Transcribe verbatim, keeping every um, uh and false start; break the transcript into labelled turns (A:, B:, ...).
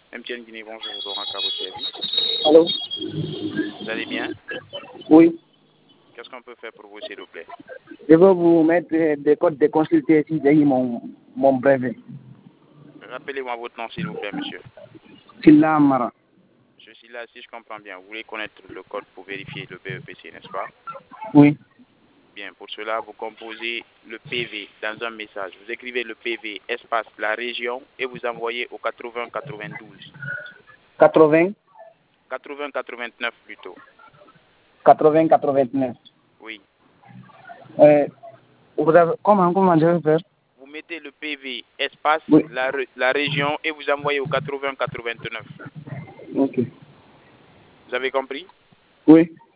A: M T N Guinée, bonjour, Laurent à votre service.
B: Allô?
A: Vous allez bien?
B: Oui.
A: Qu'est-ce qu'on peut faire pour vous, s'il vous plaît?
B: Je veux vous mettre des codes de consulter si j'ai eu mon, mon brevet.
A: Rappelez-moi votre nom, s'il vous plaît, monsieur.
B: Silla Amara.
A: Je suis là, si je comprends bien. Vous voulez connaître le code pour vérifier le B E P C, n'est-ce pas?
B: Oui.
A: Bien, pour cela, vous composez le P V dans un message. Vous écrivez le P V, espace, la région, et vous envoyez au quatre-vingts quatre-vingt-douze.
B: quatre-vingts
A: quatre-vingts quatre-vingt-neuf plutôt.
B: quatre-vingts quatre-vingt-neuf.
A: Oui.
B: Euh, vous avez, comment, comment je vais faire?
A: Vous mettez le P V, espace,
B: Oui.
A: la, la région, et vous envoyez au quatre-vingts quatre-vingt-neuf.
B: Ok.
A: Vous avez compris?
B: Oui.